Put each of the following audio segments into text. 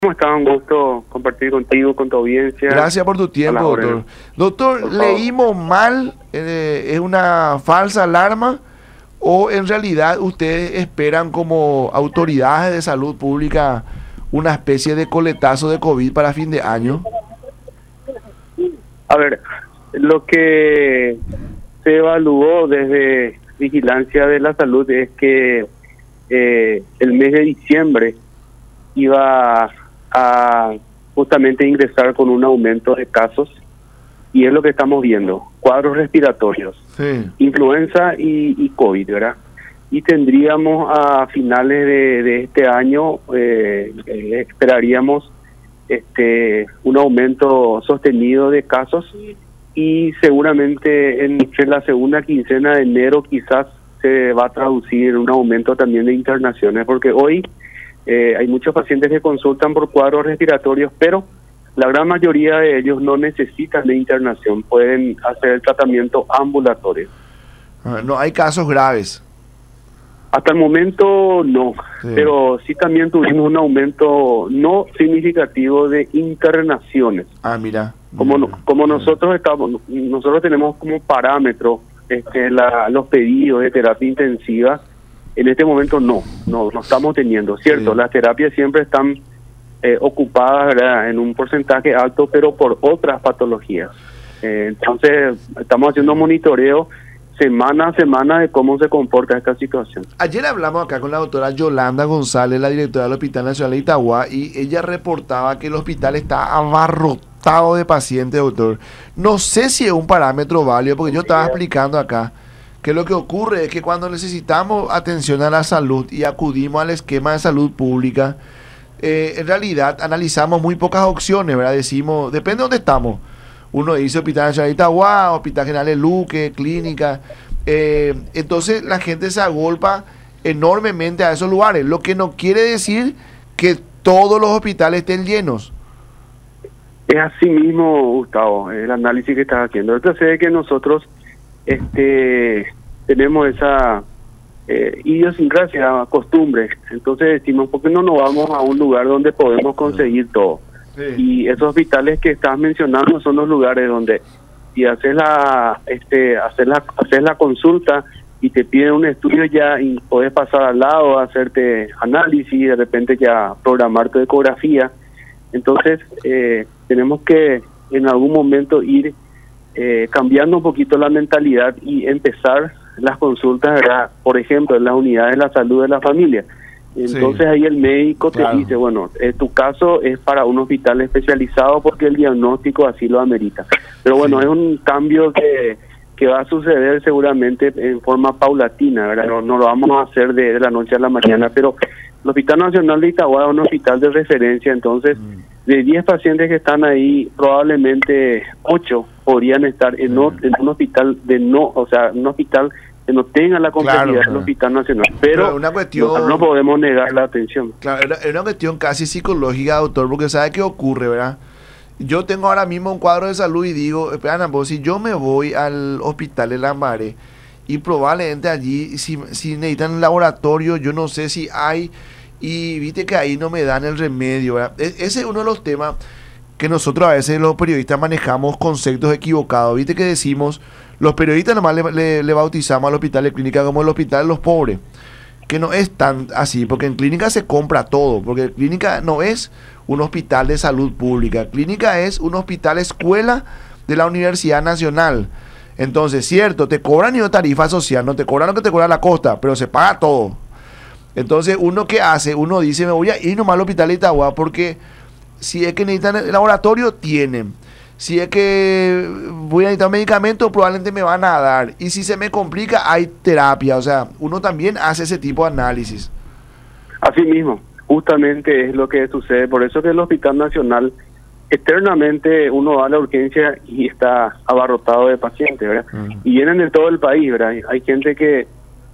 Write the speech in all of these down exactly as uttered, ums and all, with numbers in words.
¿Cómo estás? Un gusto compartir contigo, con tu audiencia. Gracias por tu tiempo, doctor. Doctor, ¿leímos mal? Eh, ¿Es una falsa alarma? ¿O en realidad ustedes esperan como autoridades de salud pública una especie de coletazo de COVID para fin de año? A ver, lo que se evaluó desde Vigilancia de la Salud es que eh, el mes de diciembre iba a justamente ingresar con un aumento de casos, y es lo que estamos viendo: cuadros respiratorios, Sí. influenza y, y COVID, ¿verdad? Y tendríamos a finales de, de este año, eh, eh, esperaríamos este un aumento sostenido de casos, y seguramente en, en la segunda quincena de enero quizás se va a traducir un aumento también de internaciones, porque hoy Eh, hay muchos pacientes que consultan por cuadros respiratorios, pero la gran mayoría de ellos no necesitan de internación, pueden hacer el tratamiento ambulatorio. Ah, no hay casos graves. Hasta el momento no, Sí. pero sí también tuvimos un aumento no significativo de internaciones. Ah, mira. Como no- como Sí. nosotros estamos, nosotros tenemos como parámetro este, la, los pedidos de terapia intensiva. En este momento no, no, no estamos teniendo, ¿cierto? Sí. Las terapias siempre están eh, ocupadas, ¿verdad?, en un porcentaje alto, pero por otras patologías. Eh, entonces, estamos haciendo monitoreo semana a semana de cómo se comporta esta situación. Ayer hablamos acá con la doctora Yolanda González, la directora del Hospital Nacional de Itagua, y ella reportaba que el hospital está abarrotado de pacientes, doctor. No sé si es un parámetro válido, porque yo estaba explicando acá que lo que ocurre es que cuando necesitamos atención a la salud y acudimos al esquema de salud pública, eh, en realidad analizamos muy pocas opciones, ¿verdad? Decimos, depende de dónde estamos. Uno dice Hospital Nacional de Itagua, Hospital General de Luque, clínica. Eh, entonces la gente se agolpa enormemente a esos lugares, lo que no quiere decir que todos los hospitales estén llenos. Es así mismo, Gustavo, el análisis que estás haciendo. Entonces, que nosotros este tenemos esa eh, idiosincrasia, costumbre. Entonces decimos, ¿por qué no nos vamos a un lugar donde podemos conseguir todo? Sí. Y esos hospitales que estás mencionando son los lugares donde si haces la este hacer la haces la consulta y te piden un estudio ya, y puedes pasar al lado, hacerte análisis y de repente ya programar tu ecografía. Entonces eh, tenemos que en algún momento ir eh, cambiando un poquito la mentalidad y empezar las consultas, ¿verdad?, por ejemplo, en las unidades de la salud de la familia. Entonces sí, ahí el médico te claro. dice, bueno, eh, tu caso es para un hospital especializado porque el diagnóstico así lo amerita. Pero bueno, sí. es un cambio que, que va a suceder seguramente en forma paulatina, ¿verdad? No, no lo vamos a hacer de, de la noche a la mañana, pero el Hospital Nacional de Itagua es un hospital de referencia, entonces de diez pacientes que están ahí, probablemente ocho podrían estar en, no, en un hospital de no, o sea, un hospital que no tenga la complejidad claro, claro. del Hospital Nacional, pero, pero una cuestión, no, no podemos negar la atención. Claro, es una cuestión casi psicológica, doctor, porque ¿sabe qué ocurre, verdad? Yo tengo ahora mismo un cuadro de salud y digo, esperan, pues, si yo me voy al hospital de Lambaré y probablemente allí, si, si necesitan un laboratorio, yo no sé si hay, y viste que ahí no me dan el remedio, ¿verdad? E- ese es uno de los temas que nosotros a veces los periodistas manejamos conceptos equivocados, viste que decimos, los periodistas nomás le, le, le bautizamos al hospital de clínica como el hospital de los pobres, que no es tan así, porque en clínica se compra todo, porque clínica no es un hospital de salud pública, clínica es un hospital escuela de la Universidad Nacional. Entonces, cierto, te cobran una tarifa social, no te cobran lo que te cobra la costa, pero se paga todo. Entonces, uno que hace, uno dice, me voy a ir nomás al hospital de Itagua, porque si es que necesitan el laboratorio, tienen. Si es que voy a necesitar medicamentos, probablemente me van a dar. Y si se me complica, hay terapia. O sea, uno también hace ese tipo de análisis. Así mismo, justamente es lo que sucede. Por eso que el Hospital Nacional, eternamente uno va a la urgencia y está abarrotado de pacientes, ¿verdad? Uh-huh. Y vienen de todo el país, ¿verdad? Hay gente que,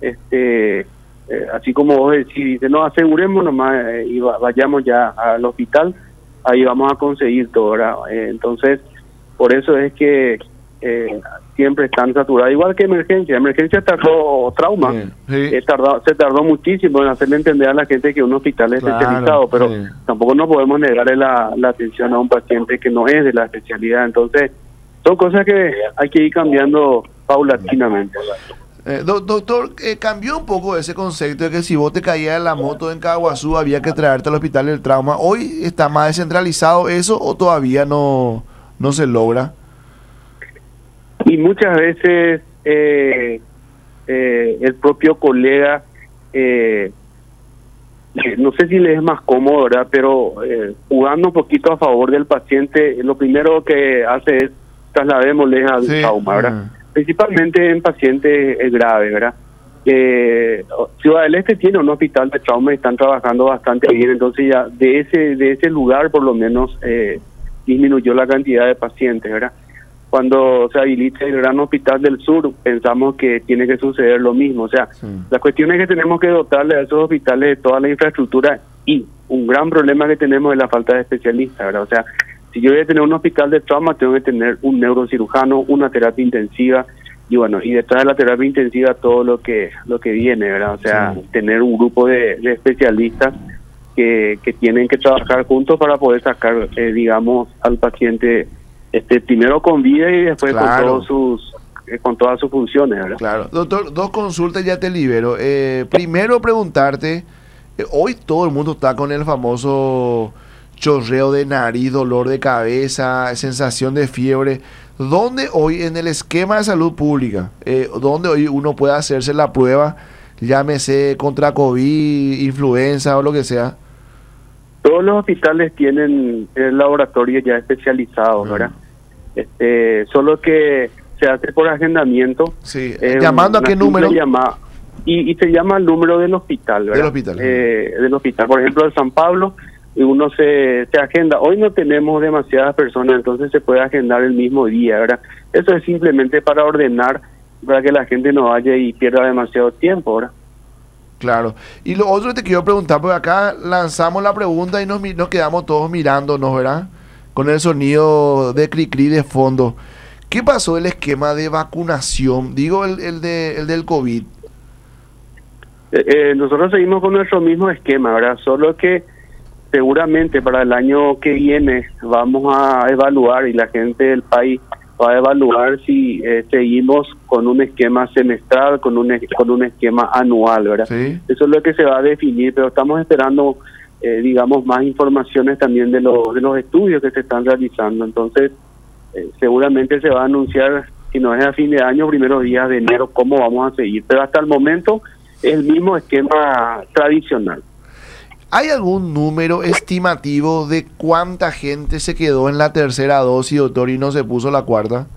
este, eh, así como vos decís, dice, no, aseguremos nomás eh, y va, vayamos ya al hospital, ahí vamos a conseguir todo, ¿verdad? Eh, entonces, por eso es que eh, siempre están saturadas, igual que emergencia. Emergencia tardó, trauma, Sí, sí. eh, tardó, se tardó muchísimo en hacerle entender a la gente que un hospital es Claro, especializado, pero sí. tampoco no podemos negarle la, la atención a un paciente que no es de la especialidad. Entonces, son cosas que hay que ir cambiando paulatinamente. Eh, do- doctor, eh, cambió un poco ese concepto de que si vos te caías en la moto en Caguazú había que traerte al hospital del trauma. ¿Hoy está más descentralizado eso o todavía no, no se logra? Y muchas veces eh, eh, el propio colega, eh, no sé si le es más cómodo, ¿verdad? Pero eh, jugando un poquito a favor del paciente, lo primero que hace es trasladémosle al Sí. trauma, ¿verdad? Ah. Principalmente en pacientes eh, graves, ¿verdad? Eh, Ciudad del Este tiene un hospital de trauma y están trabajando bastante bien, entonces ya de ese de ese lugar por lo menos eh, disminuyó la cantidad de pacientes, ¿verdad? Cuando se habilite el Gran Hospital del Sur, pensamos que tiene que suceder lo mismo. O sea, Sí. la cuestión es que tenemos que dotarle a esos hospitales de toda la infraestructura, y un gran problema que tenemos es la falta de especialistas, ¿verdad? O sea, si yo voy a tener un hospital de trauma, tengo que tener un neurocirujano, una terapia intensiva, y bueno, y detrás de la terapia intensiva todo lo que lo que viene, ¿verdad? O sea, Sí. tener un grupo de, de especialistas que, que tienen que trabajar juntos para poder sacar, eh, digamos, al paciente este primero con vida y después Claro. con todos sus eh, con todas sus funciones, ¿verdad? Claro. Doctor, dos consultas ya te libero. Eh, primero preguntarte, eh, hoy todo el mundo está con el famoso chorreo de nariz, dolor de cabeza, sensación de fiebre. ¿Dónde hoy en el esquema de salud pública, eh, dónde hoy uno puede hacerse la prueba, llámese contra COVID, influenza o lo que sea? Todos los hospitales tienen el laboratorio ya especializado, Mm. ¿verdad? Este, solo que se hace por agendamiento. Sí. eh, ¿Llamando a una qué simple número? llama- y, y se llama el número del hospital, ¿verdad? Del hospital. Eh, del hospital, por ejemplo, de San Pablo, y uno se, se agenda. Hoy no tenemos demasiadas personas, entonces se puede agendar el mismo día, ¿verdad? Eso es simplemente para ordenar, para que la gente no vaya y pierda demasiado tiempo, ¿verdad? Claro. Y lo otro que te quiero preguntar, porque acá lanzamos la pregunta y nos, mi- nos quedamos todos mirándonos, ¿verdad? Con el sonido de cri-cri de fondo. ¿Qué pasó el esquema de vacunación? Digo, el, el, de, el del COVID. Eh, eh, nosotros seguimos con nuestro mismo esquema, ¿verdad? Solo que seguramente para el año que viene vamos a evaluar y la gente del país va a evaluar si eh, seguimos con un esquema semestral, con un es- con un esquema anual, ¿verdad? ¿Sí? Eso es lo que se va a definir, pero estamos esperando, eh, digamos, más informaciones también de los de los estudios que se están realizando. Entonces, eh, seguramente se va a anunciar, si no es a fin de año, primeros días de enero, cómo vamos a seguir. Pero hasta el momento es el mismo esquema tradicional. ¿Hay algún número estimativo de cuánta gente se quedó en la tercera dosis, doctor, y no se puso la cuarta?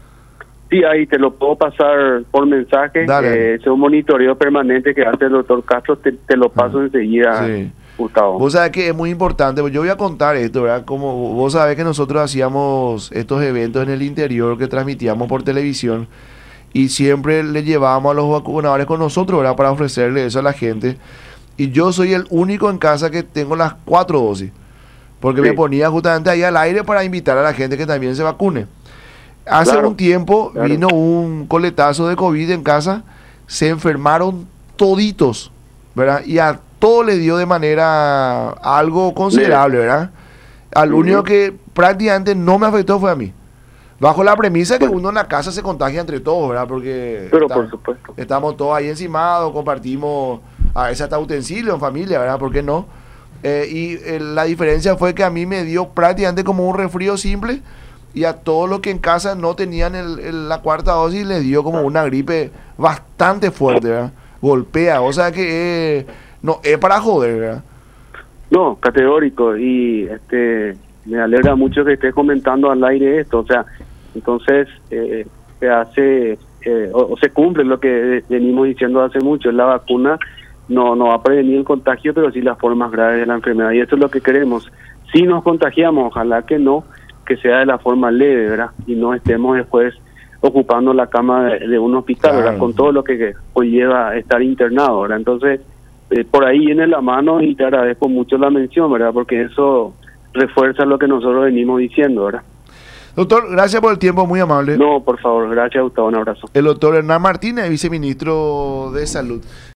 Sí, ahí te lo puedo pasar por mensaje. Dale. Eh, es un monitoreo permanente que hace el doctor Castro, te, te lo paso Ah, enseguida, sí. Gustavo. Vos sabés que es muy importante, pues yo voy a contar esto, ¿verdad? Como vos sabés que nosotros hacíamos estos eventos en el interior que transmitíamos por televisión y siempre le llevábamos a los vacunadores con nosotros, ¿verdad? Para ofrecerle eso a la gente. Y yo soy el único en casa que tengo las cuatro dosis, porque Sí. me ponía justamente ahí al aire para invitar a la gente que también se vacune. Hace Claro, un tiempo claro. vino un coletazo de COVID en casa, se enfermaron toditos, ¿verdad? Y a todo le dio de manera algo considerable, ¿verdad? Al Ujú. único que prácticamente no me afectó fue a mí. Bajo la premisa que uno en la casa se contagia entre todos, ¿verdad? Porque Pero está- por supuesto. estamos todos ahí encimados, compartimos a veces hasta utensilios en familia, ¿verdad? ¿Por qué no? Eh, y eh, la diferencia fue que a mí me dio prácticamente como un resfrío simple y a todos los que en casa no tenían el, el- la cuarta dosis les dio como una gripe bastante fuerte, ¿verdad? Golpea, o sea que eh, no es para joder, ¿verdad? No, categórico, y este me alegra mucho que estés comentando al aire esto, o sea, entonces eh, se hace eh, o, o se cumple lo que venimos diciendo hace mucho. La vacuna no no va a prevenir el contagio, pero sí las formas graves de la enfermedad, y eso es lo que queremos. Si nos contagiamos, ojalá que no, que sea de la forma leve, ¿verdad? Y no estemos después ocupando la cama de, de un hospital, Claro. ¿verdad? Con todo lo que conlleva estar internado, ¿verdad? Entonces, eh, por ahí viene la mano, y te agradezco mucho la mención, ¿verdad? Porque eso refuerza lo que nosotros venimos diciendo, ¿verdad? Doctor, gracias por el tiempo, muy amable. No, por favor, gracias Gustavo, un abrazo. El doctor Hernán Martínez, viceministro de Salud.